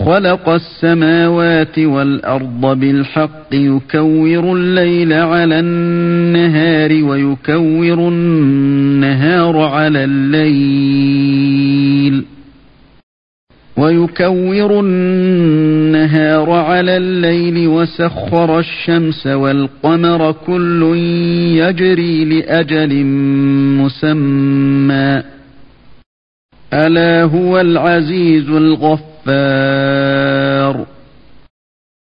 خلق السماوات والأرض بالحق يكور الليل على النهار ويكور النهار على الليل وسخر الشمس والقمر كل يجري لأجل مسمى ألا هو العزيز الغفار